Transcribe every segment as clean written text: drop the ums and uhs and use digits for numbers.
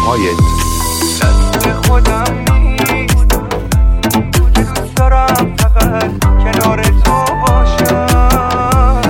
های دست خودم نیست که دوست دارم فقط کنار تو باشم.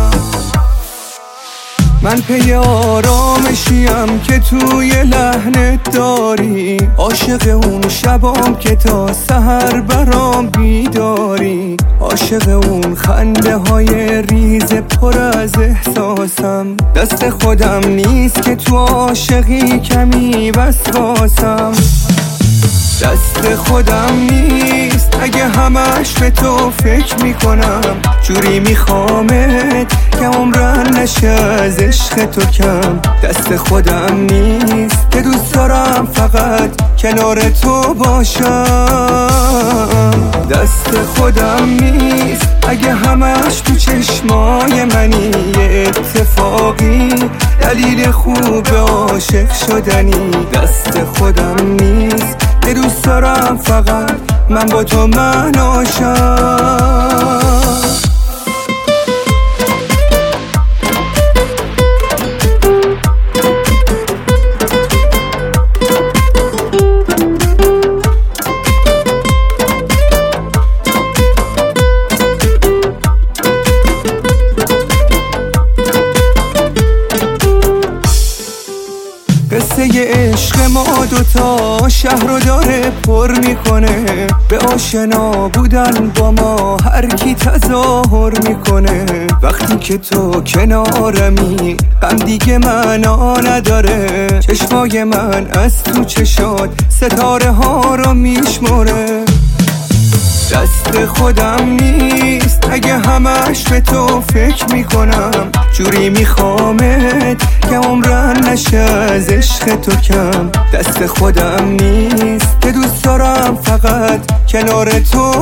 من پی آرامشیم که توی لحنت داری، عاشق اون شبام که تا سحر برام بیداری، عاشق اون خنده های ریز پر از احساسم. دست خودم نیست که تو عاشقی کمی وسواسم. دست خودم نیست اگه همش به تو فکر میکنم، جوری میخوامت که عمرن نشه از عشق تو کم. دست خودم نیست که دوست دارم فقط کنار تو باشم. دست خودم نیست اگه همش تو چشمای منی، یه اتفاقی دلیل خوب عاشق شدنی. دست خودم نیست که دوست دارم فقط من با تو مناشم. قصه عشق ما دوتا شهر رو داره پر میکنه، به آشنا بودن با ما هر کی تظاهر میکنه. وقتی که تو کنارمی غم دیگه معنا نداره، چشمای من از تو چشات ستاره ها رو میشمره. دست خودم نیست اگه همش به تو فکر میکنم، جوری میخوامت که عمرن نشه از عشق تو کم. دست خودم نیست که دوست دارم فقط کنار تو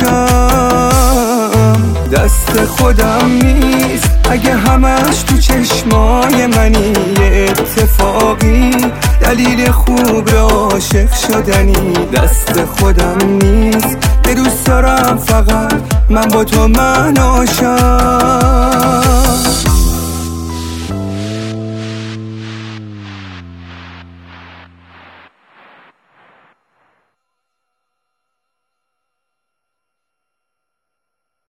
باشم. دست خودم نیست اگه همش تو چشمای منی، یه اتفاقی دلیل خوب عاشق شدنی. دست خودم نیست که دوست دارم فقط من با تو مناشم.